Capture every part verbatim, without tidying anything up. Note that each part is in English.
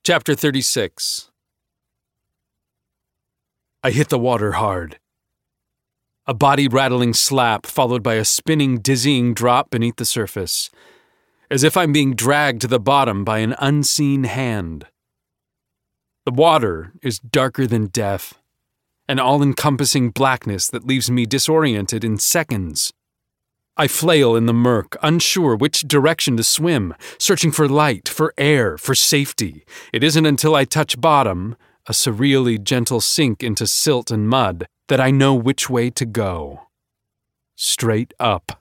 Chapter thirty-six. I hit the water hard. A body-rattling slap followed by a spinning, dizzying drop beneath the surface, as if I'm being dragged to the bottom by an unseen hand. The water is darker than death, an all-encompassing blackness that leaves me disoriented in seconds. I flail in the murk, unsure which direction to swim, searching for light, for air, for safety. It isn't until I touch bottom, a surreally gentle sink into silt and mud, that I know which way to go. Straight up.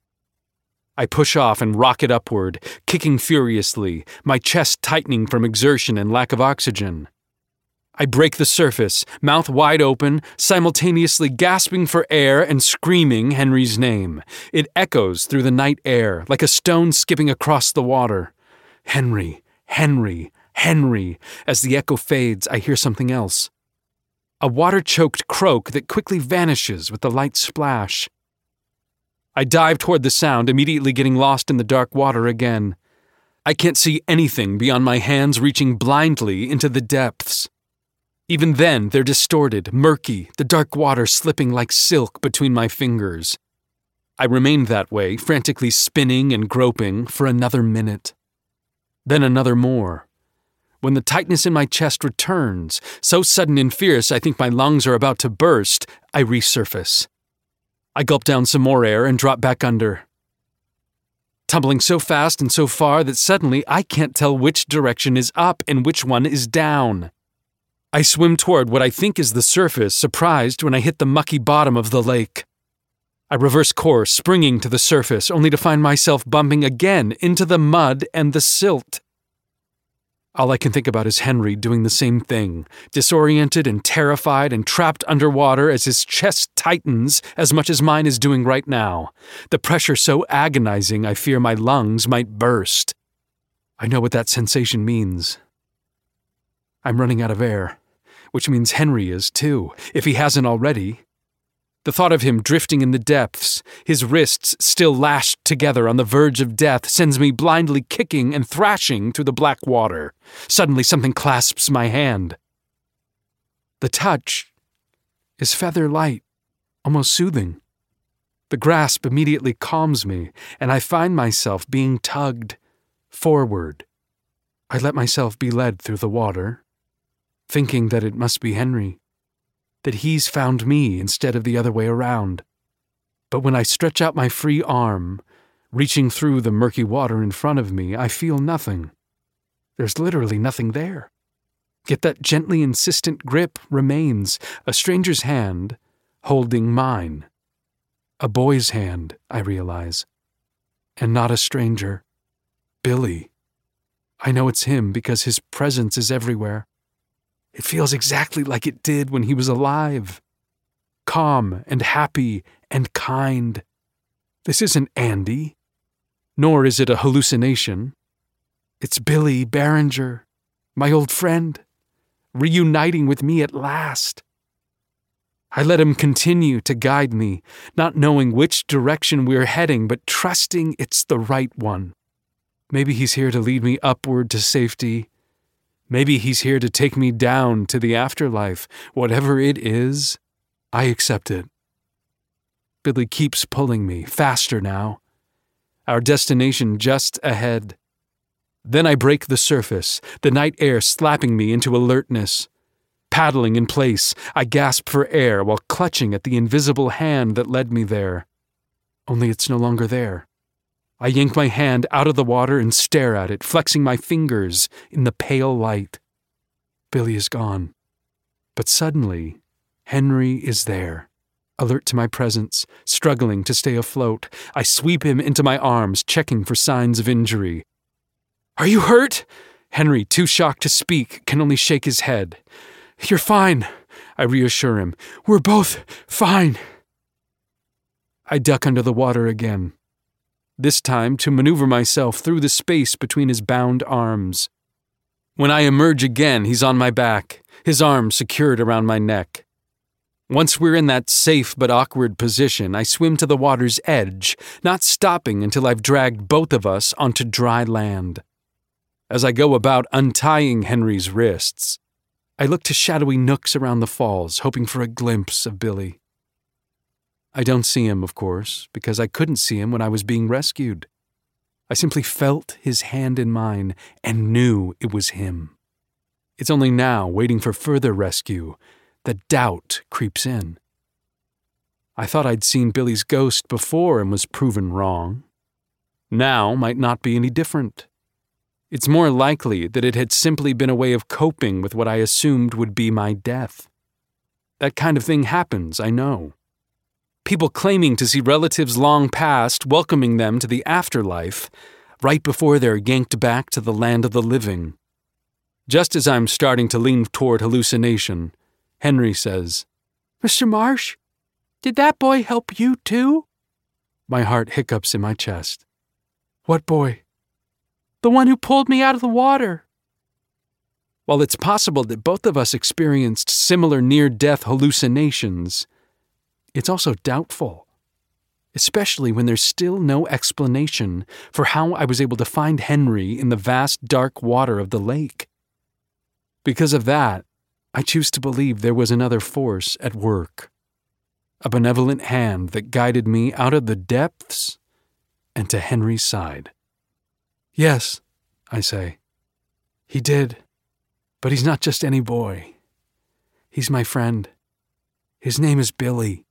I push off and rocket upward, kicking furiously, my chest tightening from exertion and lack of oxygen. I break the surface, mouth wide open, simultaneously gasping for air and screaming Henry's name. It echoes through the night air, like a stone skipping across the water. Henry, Henry, Henry. As the echo fades, I hear something else. A water-choked croak that quickly vanishes with the light splash. I dive toward the sound, immediately getting lost in the dark water again. I can't see anything beyond my hands reaching blindly into the depths. Even then, they're distorted, murky, the dark water slipping like silk between my fingers. I remained that way, frantically spinning and groping, for another minute. Then another more. When the tightness in my chest returns, so sudden and fierce I think my lungs are about to burst, I resurface. I gulp down some more air and drop back under. Tumbling so fast and so far that suddenly I can't tell which direction is up and which one is down. I swim toward what I think is the surface, surprised when I hit the mucky bottom of the lake. I reverse course, springing to the surface, only to find myself bumping again into the mud and the silt. All I can think about is Henry doing the same thing, disoriented and terrified and trapped underwater as his chest tightens as much as mine is doing right now, the pressure so agonizing I fear my lungs might burst. I know what that sensation means. I'm running out of air. Which means Henry is too, if he hasn't already. The thought of him drifting in the depths, his wrists still lashed together on the verge of death, sends me blindly kicking and thrashing through the black water. Suddenly something clasps my hand. The touch is feather light, almost soothing. The grasp immediately calms me, and I find myself being tugged forward. I let myself be led through the water, thinking that it must be Henry, that he's found me instead of the other way around. But when I stretch out my free arm, reaching through the murky water in front of me, I feel nothing. There's literally nothing there. Yet that gently insistent grip remains, a stranger's hand holding mine. A boy's hand, I realize. And not a stranger. Billy. I know it's him because his presence is everywhere. It feels exactly like it did when he was alive. Calm and happy and kind. This isn't Andy, nor is it a hallucination. It's Billy Barringer, my old friend, reuniting with me at last. I let him continue to guide me, not knowing which direction we're heading, but trusting it's the right one. Maybe he's here to lead me upward to safety. Maybe he's here to take me down to the afterlife. Whatever it is, I accept it. Billy keeps pulling me, faster now. Our destination just ahead. Then I break the surface, the night air slapping me into alertness. Paddling in place, I gasp for air while clutching at the invisible hand that led me there. Only it's no longer there. I yank my hand out of the water and stare at it, flexing my fingers in the pale light. Billy is gone. But suddenly, Henry is there, alert to my presence, struggling to stay afloat. I sweep him into my arms, checking for signs of injury. "Are you hurt?" Henry, too shocked to speak, can only shake his head. "You're fine," I reassure him. "We're both fine." I duck under the water again. This time to maneuver myself through the space between his bound arms. When I emerge again, he's on my back, his arms secured around my neck. Once we're in that safe but awkward position, I swim to the water's edge, not stopping until I've dragged both of us onto dry land. As I go about untying Henry's wrists, I look to shadowy nooks around the falls, hoping for a glimpse of Billy. I don't see him, of course, because I couldn't see him when I was being rescued. I simply felt his hand in mine and knew it was him. It's only now, waiting for further rescue, that doubt creeps in. I thought I'd seen Billy's ghost before and was proven wrong. Now might not be any different. It's more likely that it had simply been a way of coping with what I assumed would be my death. That kind of thing happens, I know. People claiming to see relatives long past welcoming them to the afterlife right before they're yanked back to the land of the living. Just as I'm starting to lean toward hallucination, Henry says, "Mister Marsh, did that boy help you too?" My heart hiccups in my chest. "What boy?" "The one who pulled me out of the water." While it's possible that both of us experienced similar near-death hallucinations, it's also doubtful, especially when there's still no explanation for how I was able to find Henry in the vast dark water of the lake. Because of that, I choose to believe there was another force at work, a benevolent hand that guided me out of the depths and to Henry's side. "Yes," I say, "he did, but he's not just any boy. He's my friend. His name is Billy."